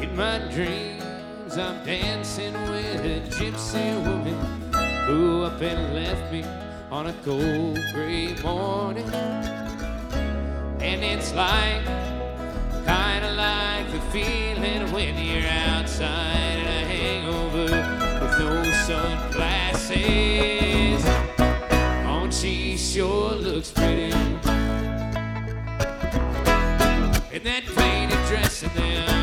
In my dreams, I'm dancing with a gypsy woman who up and left me on a cold gray morning. And it's like, kinda like the feeling when you're outside in a hangover with no sunglasses. Oh, she sure looks pretty in that faded dress and